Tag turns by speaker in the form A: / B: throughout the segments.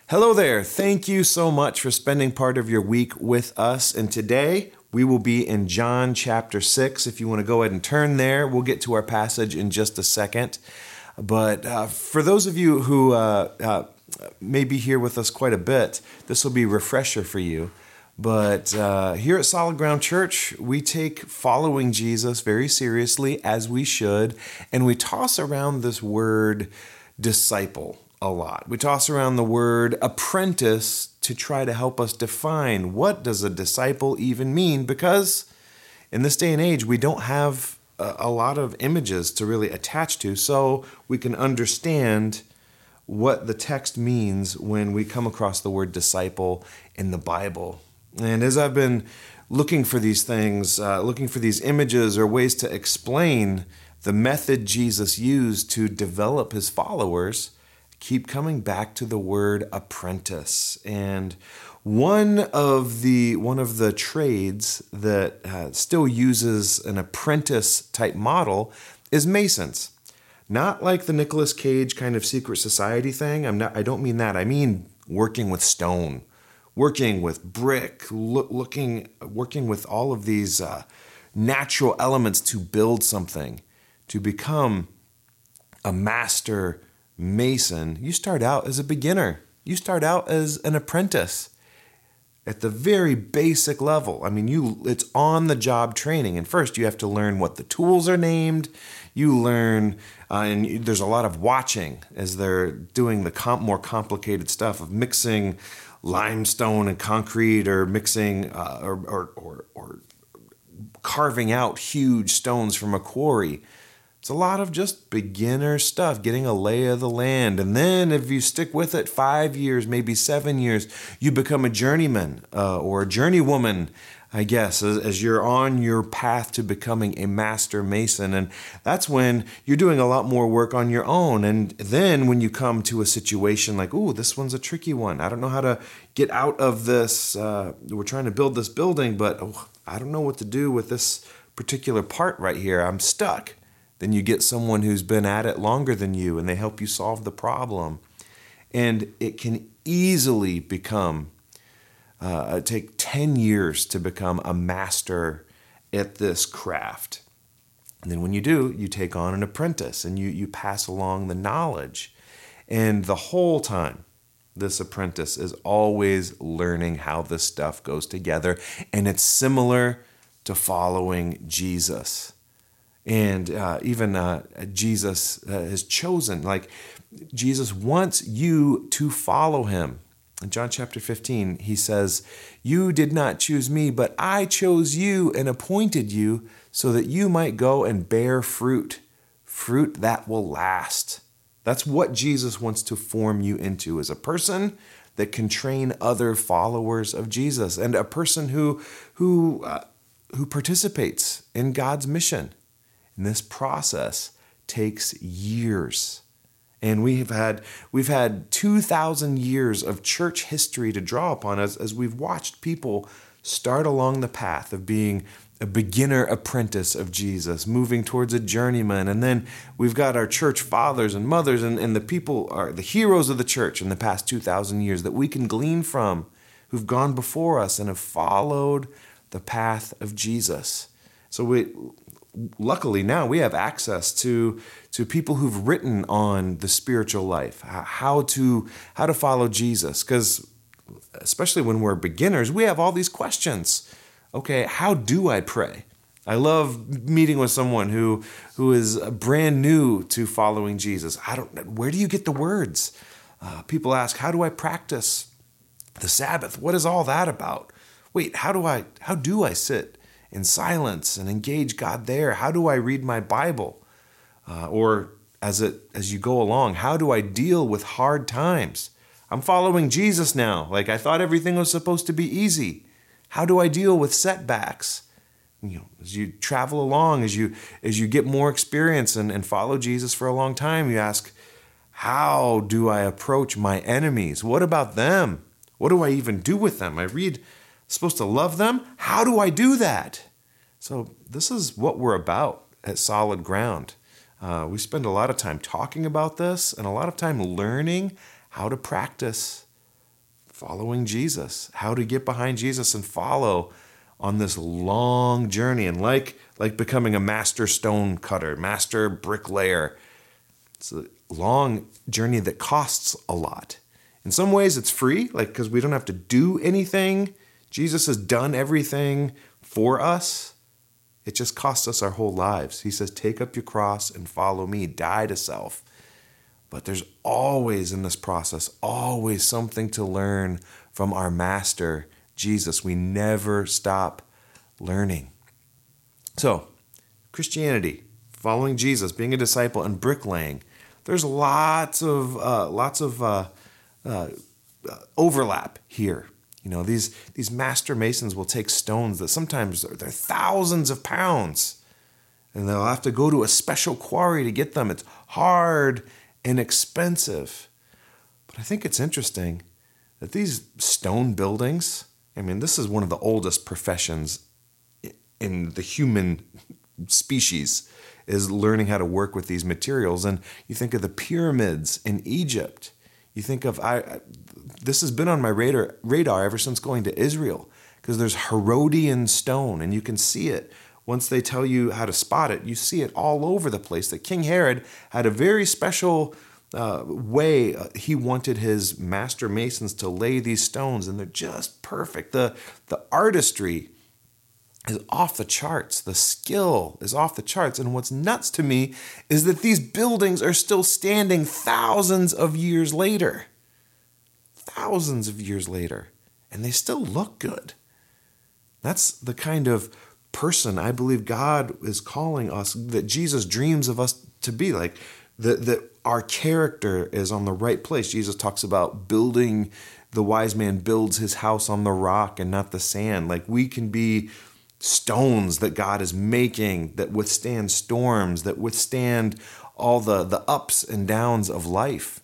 A: Hello there. Thank you so much for spending part of your week with us. And today we will be in John chapter 6. If you want to go ahead and turn there, we'll get to our passage in just a second. But for those of you who may be here with us quite a bit, this will be a refresher for you. But here at Solid Ground Church, we take following Jesus very seriously, as we should, and we toss around this word disciple a lot. We toss around the word apprentice to try to help us define what does a disciple even mean, because in this day and age, we don't have a lot of images to really attach to, so we can understand what the text means when we come across the word disciple in the Bible. And as I've been looking for these things, looking for these images or ways to explain the method Jesus used to develop his followers, keep coming back to the word apprentice. And one of the trades that still uses an apprentice type model is masons. Not like the Nicolas Cage kind of secret society thing. I don't mean that. I mean working with stone, working with brick, working with all of these natural elements to build something, to become a master mason. You start out as a beginner. You start out as an apprentice at the very basic level. I mean, it's on-the-job training. And first, you have to learn what the tools are named. You learn, and there's a lot of watching as they're doing the more complicated stuff of mixing limestone and concrete, or mixing or carving out huge stones from a quarry. It's a lot of just beginner stuff, getting a lay of the land. And then if you stick with it 5 years, maybe 7 years, you become a journeyman or a journeywoman, I guess, as you're on your path to becoming a master mason. And that's when you're doing a lot more work on your own. And then when you come to a situation like, ooh, this one's a tricky one. I don't know how to get out of this. We're trying to build this building, but I don't know what to do with this particular part right here. I'm stuck. Then you get someone who's been at it longer than you, and they help you solve the problem. And it can easily take 10 years to become a master at this craft. And then when you do, you take on an apprentice, and you pass along the knowledge. And the whole time, this apprentice is always learning how this stuff goes together. And it's similar to following Jesus. And even Jesus has chosen, like Jesus wants you to follow him. In John chapter 15, he says, "You did not choose me, but I chose you and appointed you so that you might go and bear fruit that will last." That's what Jesus wants to form you into, as a person that can train other followers of Jesus, and a person who participates in God's mission. And this process takes years. And we've had 2,000 years of church history to draw upon as we've watched people start along the path of being a beginner apprentice of Jesus, moving towards a journeyman. And then we've got our church fathers and mothers and the people are the heroes of the church in the past 2,000 years that we can glean from, who've gone before us and have followed the path of Jesus. So luckily now we have access to people who've written on the spiritual life, how to follow Jesus, because especially when we're beginners, we have all these questions. Okay, how do I pray? I love meeting with someone who is brand new to following Jesus. Where do you get the words? People ask, how do I practice the Sabbath? What is all that about? Wait, how do I sit in silence and engage God there? How do I read my Bible? Or as you go along, how do I deal with hard times? I'm following Jesus now. Like, I thought everything was supposed to be easy. How do I deal with setbacks? As you travel along, as you get more experience and follow Jesus for a long time, you ask, how do I approach my enemies? What about them? What do I even do with them? I read, supposed to love them? How do I do that? So this is what we're about at Solid Ground. We spend a lot of time talking about this and a lot of time learning how to practice following Jesus, how to get behind Jesus and follow on this long journey. And like becoming a master stone cutter, master bricklayer, it's a long journey that costs a lot. In some ways it's free, because we don't have to do anything. Jesus has done everything for us. It just costs us our whole lives. He says, take up your cross and follow me, die to self. But there's always in this process, always something to learn from our master, Jesus. We never stop learning. So, Christianity, following Jesus, being a disciple, and bricklaying, there's lots of overlap here. These master masons will take stones that sometimes they're thousands of pounds, and they'll have to go to a special quarry to get them. It's hard and expensive. But I think it's interesting that these stone buildings, this is one of the oldest professions in the human species, is learning how to work with these materials. And you think of the pyramids in Egypt. You think of, this has been on my radar ever since going to Israel, because there's Herodian stone, and you can see it. Once they tell you how to spot it, you see it all over the place. That King Herod had a very special way he wanted his master masons to lay these stones, and they're just perfect. The artistry is off the charts. The skill is off the charts. And what's nuts to me is that these buildings are still standing thousands of years later. Thousands of years later. And they still look good. That's the kind of person I believe God is calling us, that Jesus dreams of us to be like, that our character is on the right place. Jesus talks about building, the wise man builds his house on the rock and not the sand. We can be stones that God is making that withstand storms, that withstand all the ups and downs of life.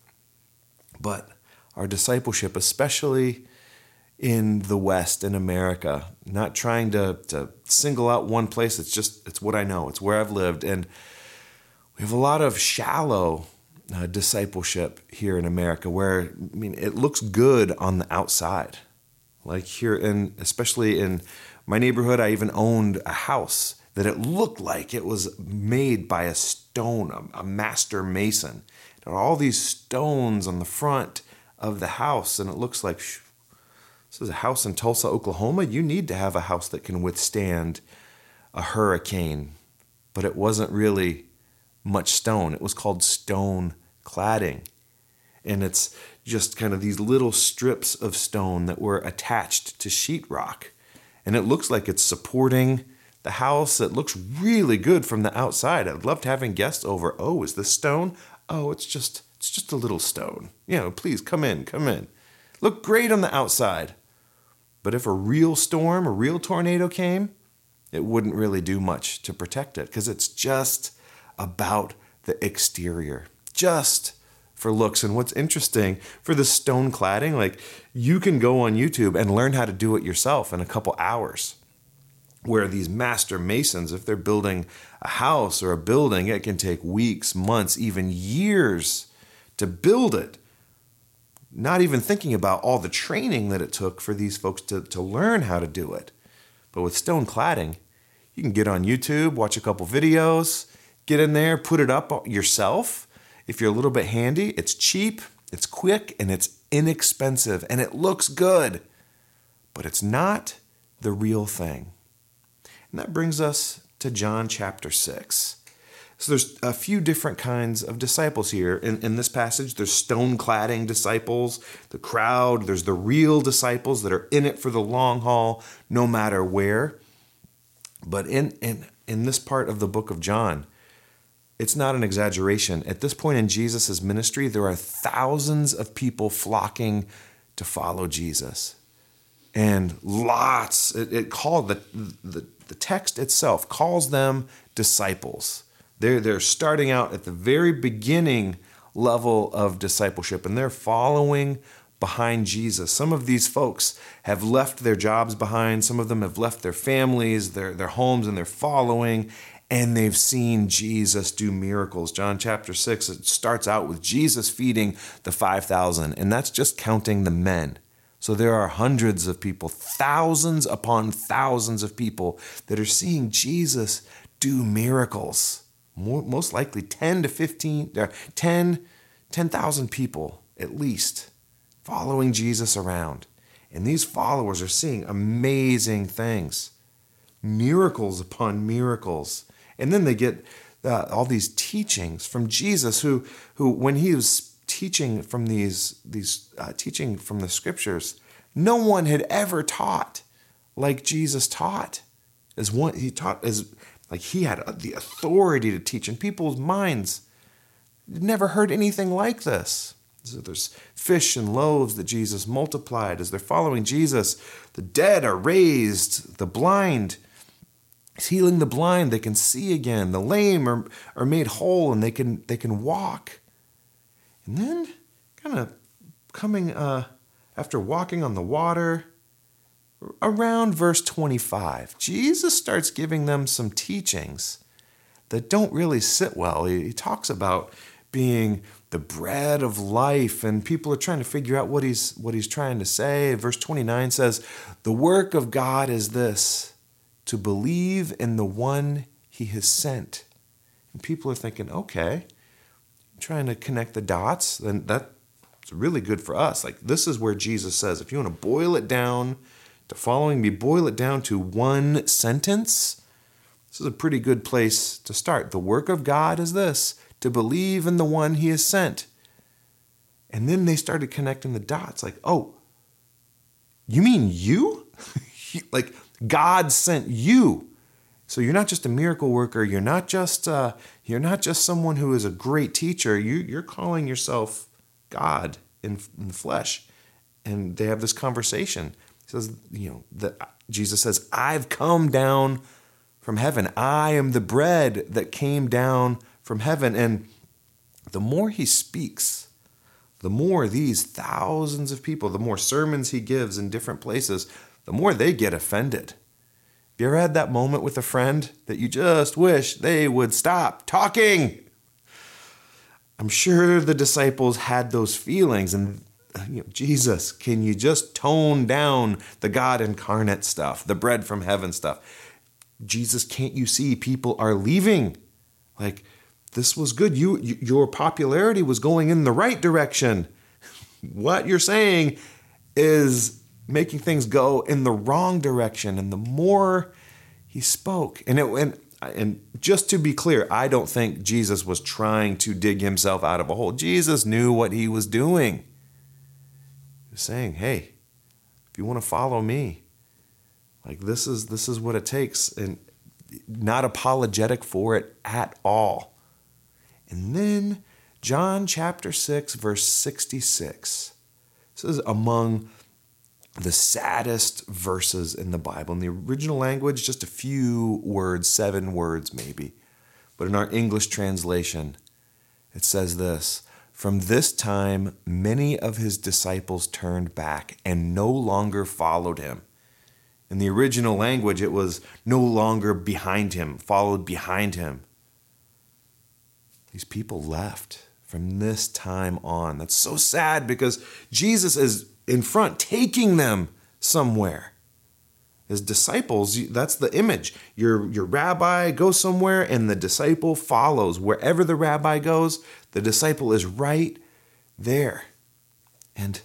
A: But our discipleship, especially in the West, in America, not trying to single out one place. It's what I know. It's where I've lived. And we have a lot of shallow discipleship here in America where, it looks good on the outside. Here, especially in my neighborhood, I even owned a house that it looked like it was made by a stone, a master mason. There are all these stones on the front of the house, and it looks like, this is a house in Tulsa, Oklahoma. You need to have a house that can withstand a hurricane. But it wasn't really much stone. It was called stone cladding. And it's just kind of these little strips of stone that were attached to sheetrock. And it looks like it's supporting the house. It looks really good from the outside. I'd loved having guests over. Oh, is this stone? Oh, it's just a little stone. Please come in. Look great on the outside. But if a real storm, a real tornado came, it wouldn't really do much to protect it, because it's just about the exterior, just for looks. And what's interesting for the stone cladding, you can go on YouTube and learn how to do it yourself in a couple hours. Where these master masons, if they're building a house or a building, it can take weeks, months, even years to build it. Not even thinking about all the training that it took for these folks to learn how to do it. But with stone cladding, you can get on YouTube, watch a couple videos, get in there, put it up yourself. If you're a little bit handy, it's cheap, it's quick, and it's inexpensive, and it looks good. But it's not the real thing. And that brings us to John chapter 6. So there's a few different kinds of disciples here. In this passage, there's stone cladding disciples, the crowd. There's the real disciples that are in it for the long haul, no matter where. But in this part of the book of John, it's not an exaggeration. At this point in Jesus' ministry, there are thousands of people flocking to follow Jesus. And lots, it called the text itself calls them disciples. They're starting out at the very beginning level of discipleship, and they're following behind Jesus. Some of these folks have left their jobs behind. Some of them have left their families, their homes, and they're following, and they've seen Jesus do miracles. John chapter 6, it starts out with Jesus feeding the 5,000, and that's just counting the men. So there are hundreds of people, thousands upon thousands of people that are seeing Jesus do miracles. Most likely 10,000 people at least following Jesus around. And these followers are seeing amazing things, miracles upon miracles. And then they get all these teachings from Jesus, who when he was teaching from teaching from the scriptures, no one had ever taught like Jesus taught. He had the authority to teach in people's minds. Never heard anything like this. So there's fish and loaves that Jesus multiplied as they're following Jesus. The dead are raised, the blind, he's healing the blind, they can see again. The lame are made whole and they can walk. And then kind of coming after walking on the water, around verse 25, Jesus starts giving them some teachings that don't really sit well. He talks about being the bread of life, and people are trying to figure out what he's trying to say. Verse 29 says, "The work of God is this, to believe in the one he has sent." And people are thinking, okay, trying to connect the dots, then that's really good for us. Like, this is where Jesus says, if you want to boil it down to following me, boil it down to one sentence, this is a pretty good place to start. The work of God is this, to believe in the one he has sent. And then they started connecting the dots, like, oh, you mean you? Like, God sent you. So you're not just a miracle worker. You're not just someone who is a great teacher. You're calling yourself God in the flesh. And they have this conversation. He says, Jesus says, "I've come down from heaven. I am the bread that came down from heaven." And the more he speaks, the more these thousands of people, the more sermons he gives in different places, the more they get offended. Have you ever had that moment with a friend that you just wish they would stop talking? I'm sure the disciples had those feelings. And Jesus, can you just tone down the God incarnate stuff, the bread from heaven stuff? Jesus, can't you see people are leaving? Like, this was good. Your popularity was going in the right direction. What you're saying is making things go in the wrong direction. And the more he spoke, and just to be clear, I don't think Jesus was trying to dig himself out of a hole. Jesus knew what he was doing. He was saying, hey, if you want to follow me, like, this is what it takes, and not apologetic for it at all. And then John chapter 6, verse 66. This is among the saddest verses in the Bible. In the original language, just a few words, 7 words maybe. But in our English translation, it says this: "From this time, many of his disciples turned back and no longer followed him." In the original language, it was no longer behind him, followed behind him. These people left from this time on. That's so sad, because Jesus is in front, taking them somewhere. His disciples, that's the image. Your rabbi goes somewhere and the disciple follows. Wherever the rabbi goes, the disciple is right there. And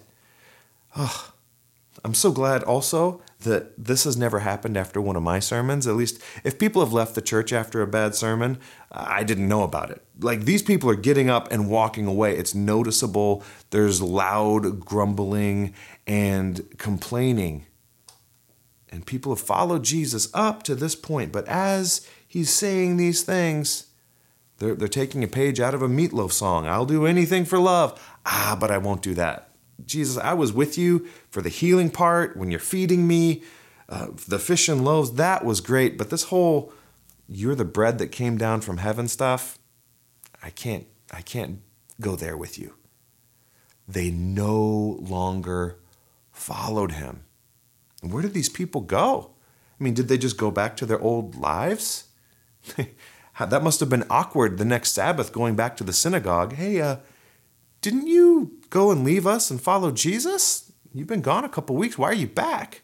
A: I'm so glad also that this has never happened after one of my sermons. At least if people have left the church after a bad sermon, I didn't know about it. Like, these people are getting up and walking away. It's noticeable. There's loud grumbling and complaining. And people have followed Jesus up to this point. But as he's saying these things, they're taking a page out of a Meatloaf song. I'll do anything for love. But I won't do that. Jesus, I was with you for the healing part, when you're feeding me, the fish and loaves, that was great. But this whole, you're the bread that came down from heaven stuff, I can't go there with you. They no longer followed him. And where did these people go? I mean, did they just go back to their old lives? That must have been awkward the next Sabbath, going back to the synagogue. Hey, didn't you go and leave us and follow Jesus? you've been gone a couple weeks. Why are you back?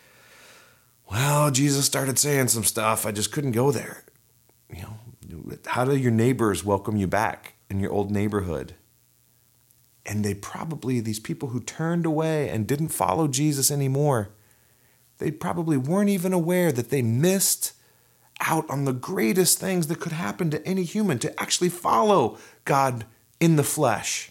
A: Well, Jesus started saying some stuff. I just couldn't go there. How do your neighbors welcome you back in your old neighborhood? And these people who turned away and didn't follow Jesus anymore, they probably weren't even aware that they missed out on the greatest things that could happen to any human, to actually follow God in the flesh.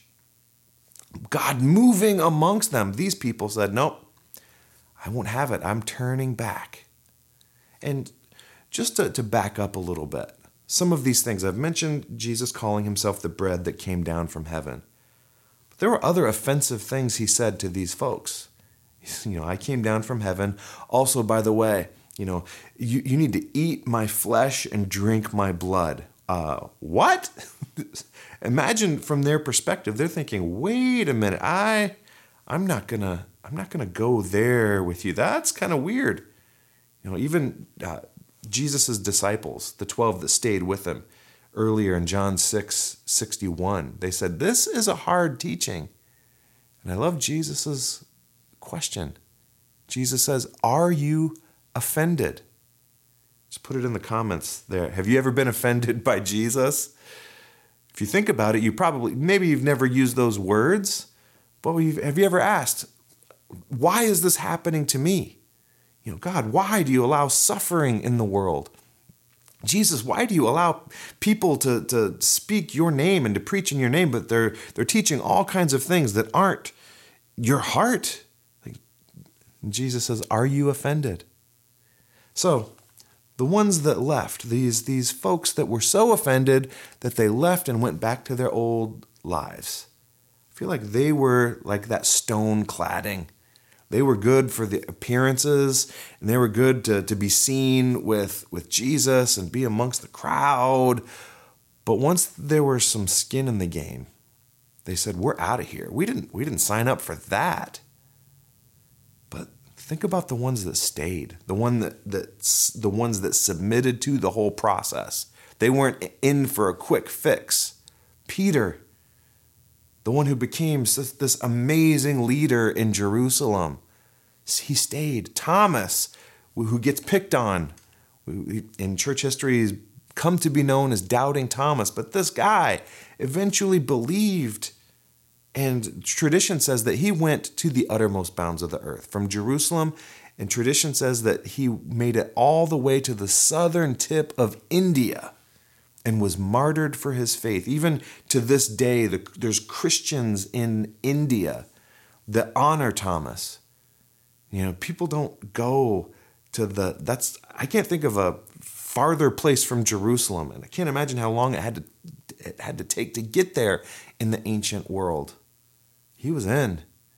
A: God moving amongst them. These people said, nope, I won't have it. I'm turning back. And just to back up a little bit, some of these things, I've mentioned Jesus calling himself the bread that came down from heaven. But there were other offensive things he said to these folks. I came down from heaven. Also, by the way, you need to eat my flesh and drink my blood. What? Imagine from their perspective, they're thinking, wait a minute, I'm not gonna go there with you. That's kind of weird. Even Jesus' disciples, the 12 that stayed with him earlier in John 6:61, they said, this is a hard teaching. And I love Jesus' question. Jesus says, are you offended? Just put it in the comments there. Have you ever been offended by Jesus? If you think about it, maybe you've never used those words, but have you ever asked, why is this happening to me? God, why do you allow suffering in the world? Jesus, why do you allow people to speak your name and to preach in your name, but they're teaching all kinds of things that aren't your heart? Jesus says, are you offended? So the ones that left, these folks that were so offended that they left and went back to their old lives, I feel like they were like that stone cladding. They were good for the appearances, and they were good to be seen with Jesus and be amongst the crowd. But once there was some skin in the game, they said, we're out of here. We didn't sign up for that. But think about the ones that stayed, the ones that submitted to the whole process. They weren't in for a quick fix. Peter, the one who became this amazing leader in Jerusalem, he stayed. Thomas, who gets picked on, in church history, he's come to be known as Doubting Thomas. But this guy eventually believed, and tradition says that he went to the uttermost bounds of the earth, from Jerusalem, and tradition says that he made it all the way to the southern tip of India and was martyred for his faith. Even to this day, there's Christians in India that honor Thomas. People don't go to I can't think of a farther place from Jerusalem, and I can't imagine how long it had to take to get there in the ancient world. He was in.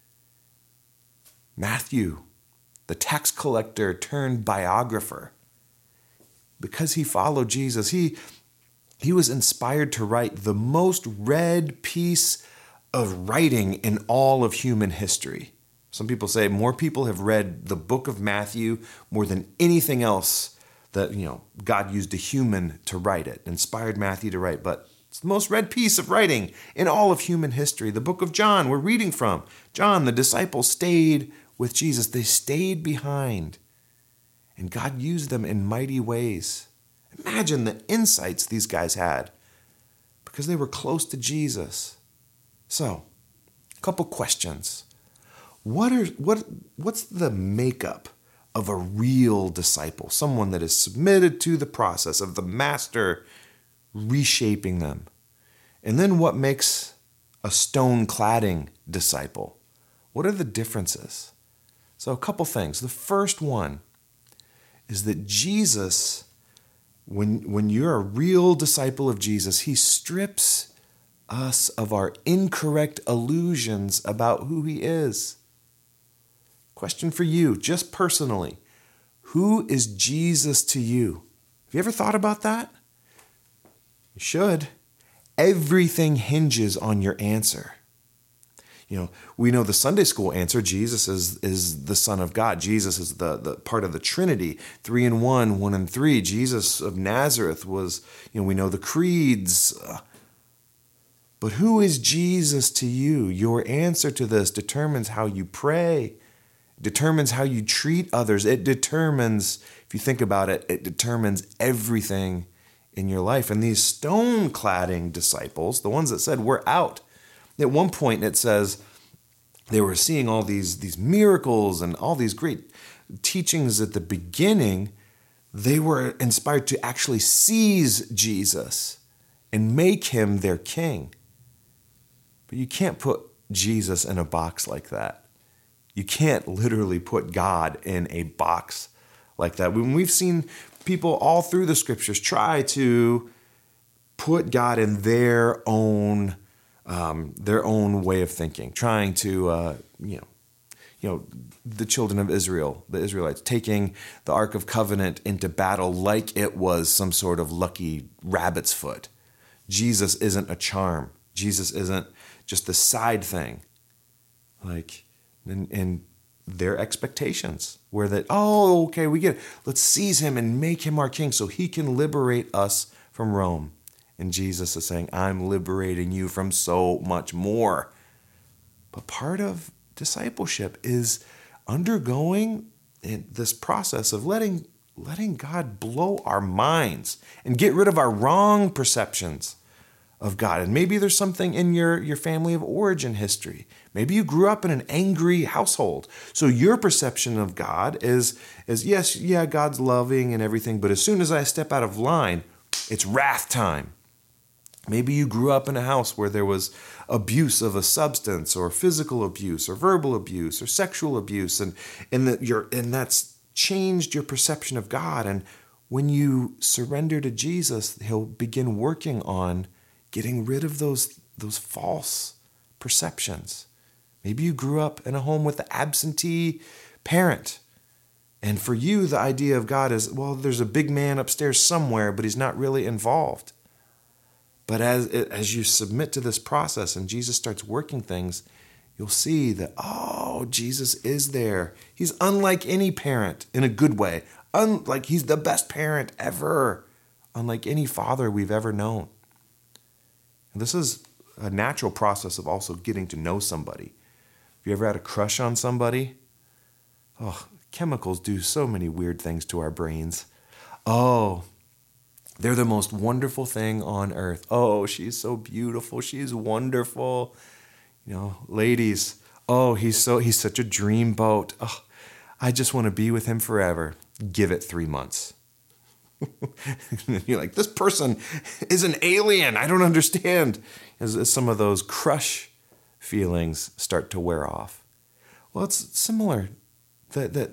A: Matthew, the tax collector turned biographer, because he followed Jesus, he was inspired to write the most read piece of writing in all of human history. Some people say more people have read the book of Matthew more than anything else that, God used a human to write it, inspired Matthew to write. But it's the most read piece of writing in all of human history. The book of John we're reading from. John, the disciples stayed with Jesus. They stayed behind. And God used them in mighty ways. Imagine the insights these guys had because they were close to Jesus. So, a couple questions. What's the makeup of a real disciple? Someone that is submitted to the process of the master reshaping them. And then what makes a stone cladding disciple? What are the differences? So a couple things. The first one is that Jesus, when you're a real disciple of Jesus, he strips us of our incorrect illusions about who he is. Question for you, just personally. Who is Jesus to you? Have you ever thought about that? You should. Everything hinges on your answer. We know the Sunday school answer. Jesus is the Son of God. Jesus is the part of the Trinity, 3 in 1, 1 in 3. Jesus of Nazareth was, we know the creeds. But who is Jesus to you? Your answer to this determines how you pray, determines how you treat others. It determines, if you think about it, it determines everything in your life. And these stone-cladding disciples, the ones that said, we're out. At one point it says they were seeing all these miracles and all these great teachings at the beginning. They were inspired to actually seize Jesus and make him their king. But you can't put Jesus in a box like that. You can't literally put God in a box like that. When we've seen people all through the scriptures try to put God in their own way of thinking, trying to, the children of Israel, the Israelites, taking the Ark of Covenant into battle like it was some sort of lucky rabbit's foot. Jesus isn't a charm. Jesus isn't just a side thing. And their expectations were that, okay, we get it. Let's seize him and make him our king so he can liberate us from Rome. And Jesus is saying, I'm liberating you from so much more. But part of discipleship is undergoing this process of letting God blow our minds and get rid of our wrong perceptions of God. And maybe there's something in your family of origin history. Maybe you grew up in an angry household. So your perception of God is yes, God's loving and everything, but as soon as I step out of line, it's wrath time. Maybe you grew up in a house where there was abuse of a substance or physical abuse or verbal abuse or sexual abuse, and that's changed your perception of God. And when you surrender to Jesus, he'll begin working on getting rid of those false perceptions. Maybe you grew up in a home with an absentee parent. And for you, the idea of God is, well, there's a big man upstairs somewhere, but he's not really involved. But as you submit to this process and Jesus starts working things, you'll see that, Jesus is there. He's unlike any parent in a good way. He's the best parent ever. Unlike any father we've ever known. And this is a natural process of also getting to know somebody. Have you ever had a crush on somebody? Chemicals do so many weird things to our brains. They're the most wonderful thing on earth. She's so beautiful. She's wonderful. Ladies, he's such a dreamboat. I just want to be with him forever. Give it 3 months. You're like, this person is an alien. I don't understand. As some of those crush feelings start to wear off. Well, it's similar. That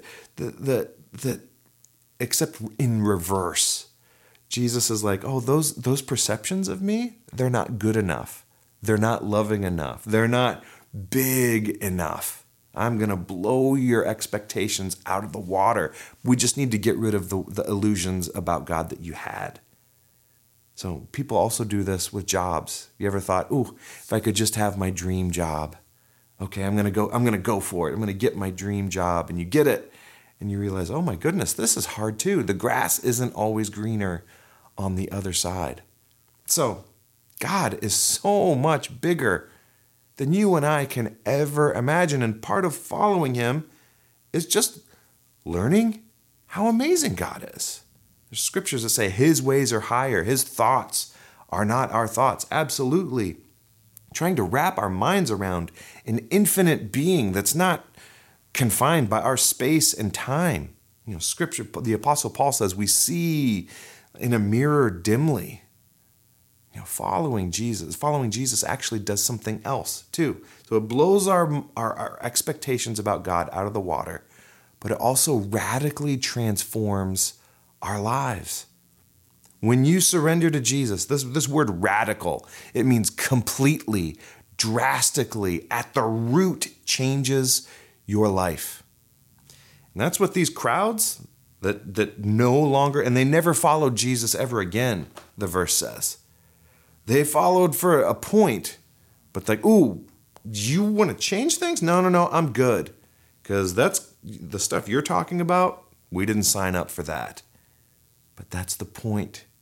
A: except in reverse. Jesus is like, those perceptions of me, they're not good enough. They're not loving enough. They're not big enough. I'm going to blow your expectations out of the water. We just need to get rid of the illusions about God that you had. So people also do this with jobs. You ever thought, if I could just have my dream job. Okay, I'm going to go for it. I'm going to get my dream job. And you get it. And you realize, oh my goodness, this is hard too. The grass isn't always greener on the other side. So God is so much bigger than you and I can ever imagine. And part of following him is just learning how amazing God is. There's scriptures that say his ways are higher. His thoughts are not our thoughts. Absolutely. Trying to wrap our minds around an infinite being that's not confined by our space and time. Scripture, the Apostle Paul says we see in a mirror dimly. Following Jesus actually does something else too. So it blows our expectations about God out of the water, but it also radically transforms our lives. When you surrender to Jesus, this word radical, it means completely, drastically, at the root changes your life. And that's what these crowds that no longer, and they never followed Jesus ever again, the verse says. They followed for a point, but you want to change things? No, I'm good. Because that's the stuff you're talking about, we didn't sign up for that. But that's the point.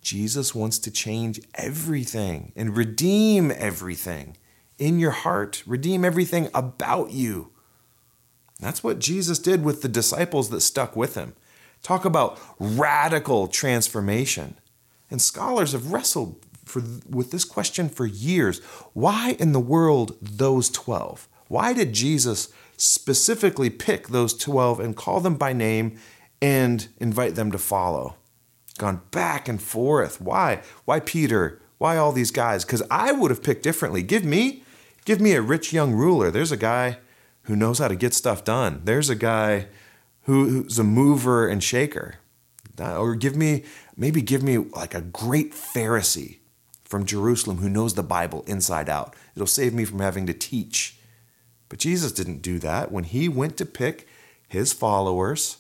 A: Jesus wants to change everything and redeem everything in your heart, redeem everything about you. That's what Jesus did with the disciples that stuck with him. Talk about radical transformation. And scholars have wrestled with this question for years. Why in the world those 12? Why did Jesus specifically pick those 12 and call them by name and invite them to follow? Gone back and forth. Why? Why Peter? Why all these guys? Because I would have picked differently. Give me a rich young ruler. There's a guy who knows how to get stuff done. There's a guy who's a mover and shaker. Or give me like a great Pharisee from Jerusalem who knows the Bible inside out. It'll save me from having to teach. But Jesus didn't do that. When he went to pick his followers,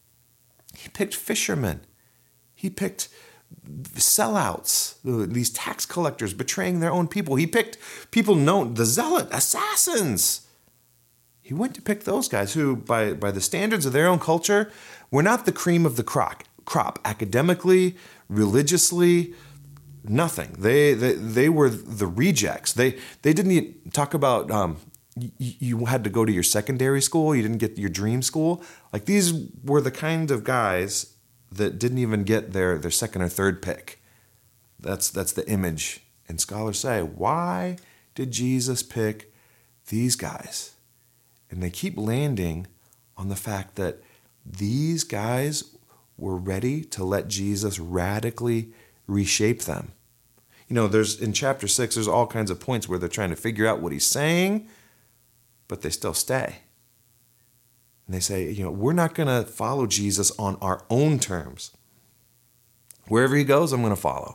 A: he picked fishermen. He picked sellouts, these tax collectors betraying their own people. He picked people known, the zealot, assassins. He went to pick those guys who, by the standards of their own culture, were not the cream of the crop. Academically, religiously, nothing. They were the rejects. They didn't talk about you had to go to your secondary school. You didn't get your dream school. Like, these were the kind of guys that didn't even get their second or third pick. That's the image. And scholars say, why did Jesus pick these guys? And they keep landing on the fact that these guys were ready to let Jesus radically reshape them. You know, in chapter 6, there's all kinds of points where they're trying to figure out what he's saying, but they still stay. And they say, we're not going to follow Jesus on our own terms. Wherever he goes, I'm going to follow.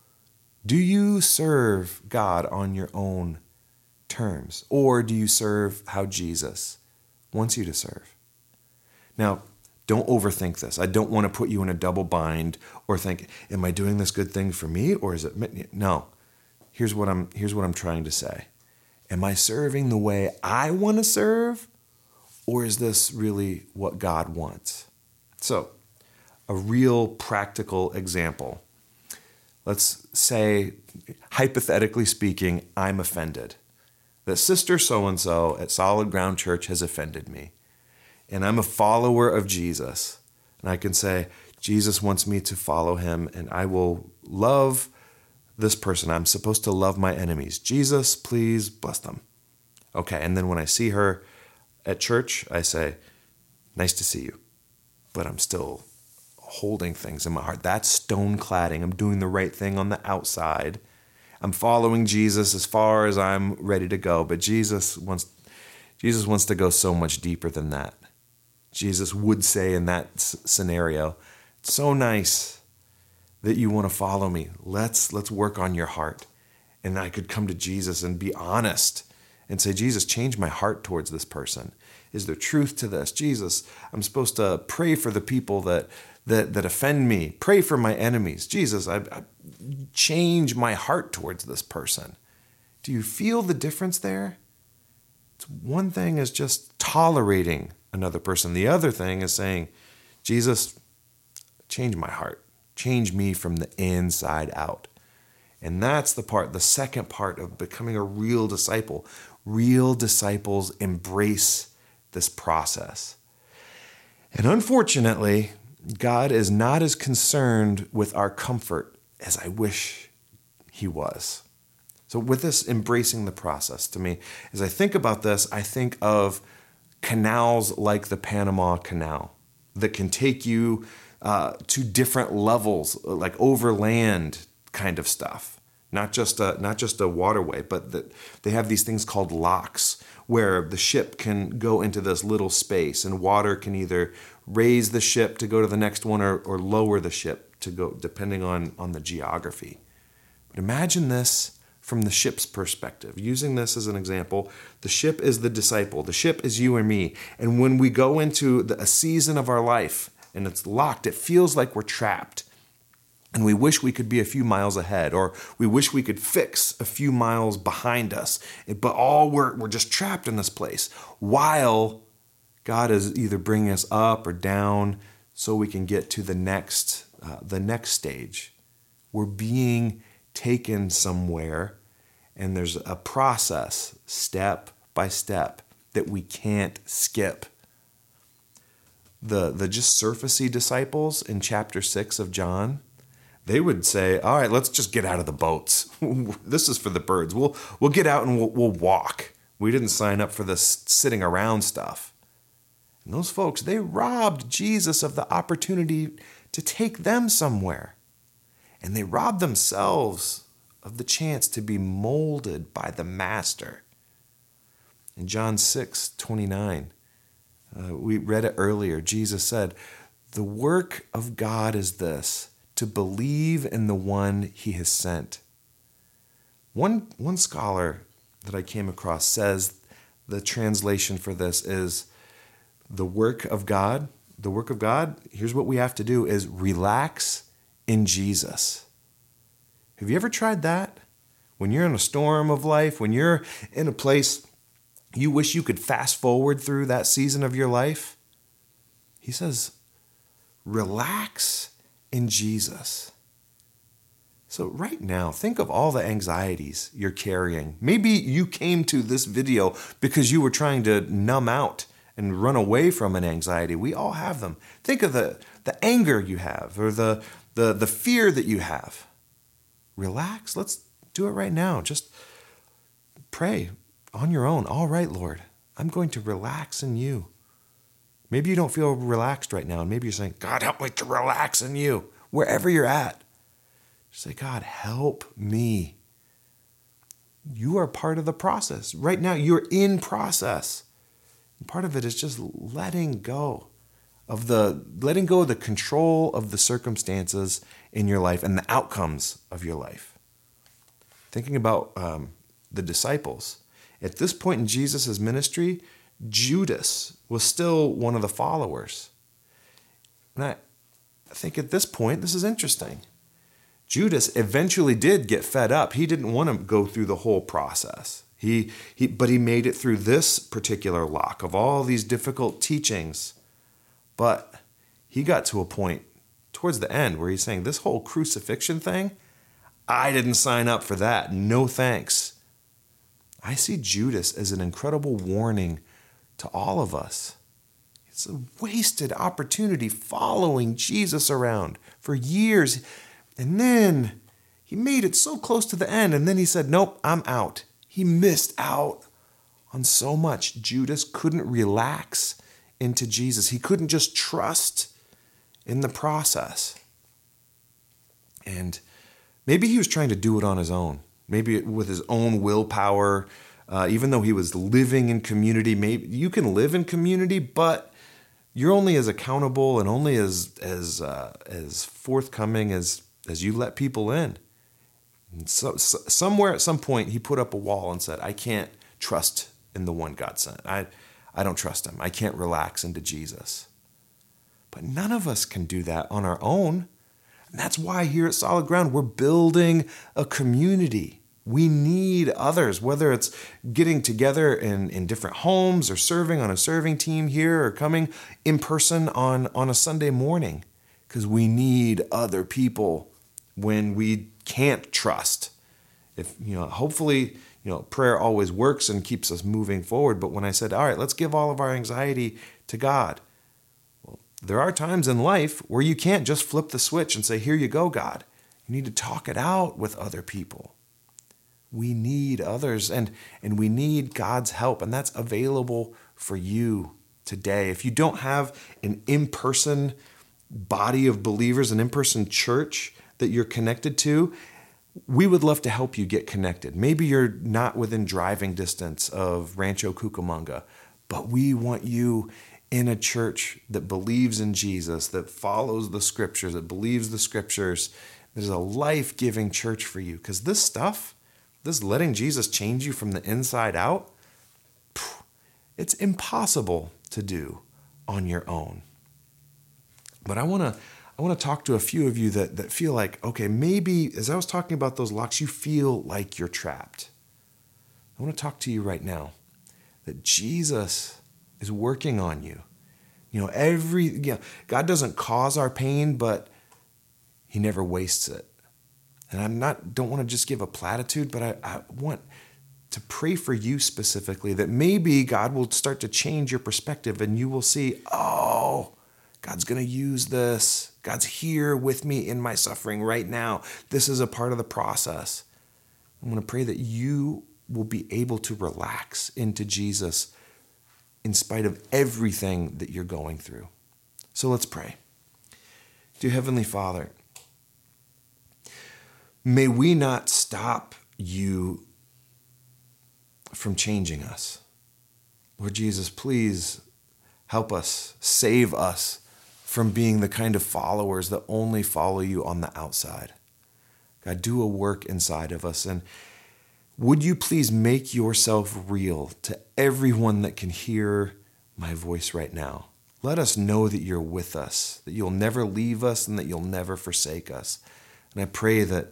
A: Do you serve God on your own terms? Or do you serve how Jesus wants you to serve? Now, don't overthink this. I don't want to put you in a double bind or think, am I doing this good thing for me or is it? No. Here's what I'm trying to say. Am I serving the way I want to serve, or is this really what God wants? So, a real practical example. Let's say, hypothetically speaking, I'm offended. That Sister so-and-so at Solid Ground Church has offended me. And I'm a follower of Jesus. And I can say, Jesus wants me to follow him, and I will love this person. I'm supposed to love my enemies. Jesus, please bless them. Okay, and then when I see her at church, I say, nice to see you. But I'm still holding things in my heart. That's stone cladding. I'm doing the right thing on the outside. I'm following Jesus as far as I'm ready to go. But Jesus wants to go so much deeper than that. Jesus would say in that scenario, it's so nice that you want to follow me. Let's work on your heart. And I could come to Jesus and be honest and say, Jesus, change my heart towards this person. Is there truth to this? Jesus, I'm supposed to pray for the people that offend me. Pray for my enemies. Jesus, I change my heart towards this person. Do you feel the difference there? One thing is just tolerating another person. The other thing is saying, Jesus, change my heart. Change me from the inside out. And that's the second part of becoming a real disciple. Real disciples embrace this process. And unfortunately, God is not as concerned with our comfort as I wish he was. So with this embracing the process, to me, as I think about this, I think of canals like the Panama Canal that can take you to different levels, like overland kind of stuff. Not just a waterway, but they have these things called locks where the ship can go into this little space and water can either raise the ship to go to the next one or lower the ship to go, depending on the geography. But imagine this from the ship's perspective. Using this as an example, the ship is the disciple. The ship is you and me. And when we go into a season of our life and it's locked, it feels like we're trapped. And we wish we could be a few miles ahead, or we wish we could fix a few miles behind us. But we're just trapped in this place while God is either bringing us up or down so we can get to the next stage We're being taken somewhere, and there's a process, step by step, that we can't skip. The just surfacey disciples in chapter 6 of John, they would say, all right, let's just get out of the boats. This is for the birds. We'll get out and we'll walk. We didn't sign up for this sitting around stuff. And those folks, they robbed Jesus of the opportunity to take them somewhere. And they robbed themselves of the chance to be molded by the Master. In John 6:29, we read it earlier. Jesus said, "The work of God is this, to believe in the one he has sent." One scholar that I came across says the translation for this is, the work of God, here's what we have to do, is relax in Jesus. Have you ever tried that? When you're in a storm of life, when you're in a place you wish you could fast forward through that season of your life, he says, relax in Jesus. So right now, think of all the anxieties you're carrying. Maybe you came to this video because you were trying to numb out and run away from an anxiety. We all have them. Think of the anger you have, or the fear that you have. Relax. Let's do it right now. Just pray on your own. All right, Lord, I'm going to relax in you. Maybe you don't feel relaxed right now, and maybe you're saying, God, help me to relax in you. Wherever you're at, just say, God, help me. You are part of the process. Right now, you're in process. And part of it is just letting go of the control of the circumstances in your life and the outcomes of your life. Thinking about the disciples. At this point in Jesus' ministry, Judas was still one of the followers. And I think at this point, this is interesting. Judas eventually did get fed up. He didn't want to go through the whole process. But he made it through this particular lock of all these difficult teachings. But he got to a point towards the end where he's saying, this whole crucifixion thing, I didn't sign up for that. No thanks. I see Judas as an incredible warning to all of us. It's a wasted opportunity following Jesus around for years. And then he made it so close to the end. And then he said, nope, I'm out. He missed out on so much. Judas couldn't relax into Jesus. He couldn't just trust in the process. And maybe he was trying to do it on his own. Maybe with his own willpower, even though he was living in community. Maybe you can live in community, but you're only as accountable and only as forthcoming as you let people in. And so somewhere at some point, he put up a wall and said, I can't trust in the one God sent. I don't trust him. I can't relax into Jesus. But none of us can do that on our own. And that's why here at Solid Ground, we're building a community. We need others, whether it's getting together in different homes or serving on a serving team here or coming in person on a Sunday morning, because we need other people when we can't trust. Hopefully, prayer always works and keeps us moving forward. But when I said, all right, let's give all of our anxiety to God. Well, there are times in life where you can't just flip the switch and say, here you go, God. You need to talk it out with other people. We need others and we need God's help, and that's available for you today. If you don't have an in-person body of believers, an in-person church that you're connected to, we would love to help you get connected. Maybe you're not within driving distance of Rancho Cucamonga, but we want you in a church that believes in Jesus, that follows the scriptures, that believes the scriptures. There's a life-giving church for you, because this stuff, this letting Jesus change you from the inside out, it's impossible to do on your own. But I want to talk to a few of you that feel like, okay, maybe as I was talking about those locks, you feel like you're trapped. I want to talk to you right now that Jesus is working on you. God doesn't cause our pain, but he never wastes it. And don't want to just give a platitude, but I want to pray for you specifically that maybe God will start to change your perspective and you will see, oh, God's going to use this. God's here with me in my suffering right now. This is a part of the process. I'm going to pray that you will be able to relax into Jesus in spite of everything that you're going through. So let's pray. Dear Heavenly Father, may we not stop you from changing us. Lord Jesus, please help us, save us from being the kind of followers that only follow you on the outside. God, do a work inside of us. And would you please make yourself real to everyone that can hear my voice right now? Let us know that you're with us, that you'll never leave us, and that you'll never forsake us. And I pray that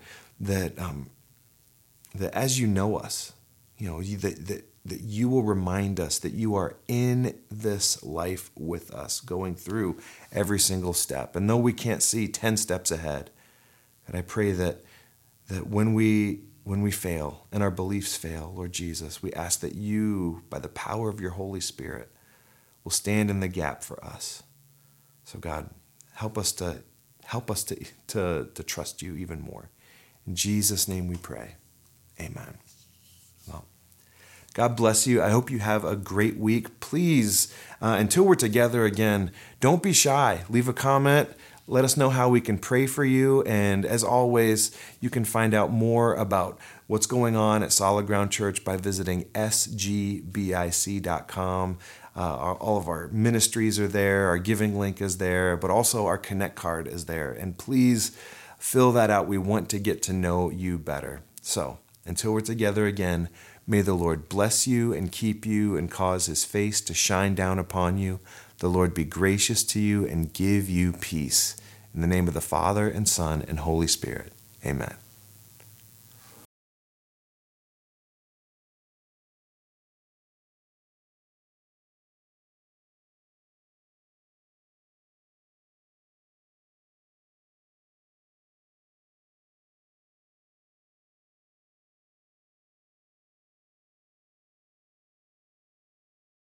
A: as you know us, that you will remind us that you are in this life with us, going through every single step. And though we can't see 10 steps ahead, and I pray that when we fail and our beliefs fail, Lord Jesus, we ask that you, by the power of your Holy Spirit, will stand in the gap for us. So God, help us to trust you even more. In Jesus' name we pray. Amen. Well, God bless you. I hope you have a great week. Please, until we're together again, don't be shy. Leave a comment. Let us know how we can pray for you. And as always, you can find out more about what's going on at Solid Ground Church by visiting sgbic.com. All of our ministries are there. Our giving link is there, but also our Connect card is there. And please fill that out. We want to get to know you better. So until we're together again, may the Lord bless you and keep you and cause his face to shine down upon you. The Lord be gracious to you and give you peace. In the name of the Father and Son and Holy Spirit. Amen.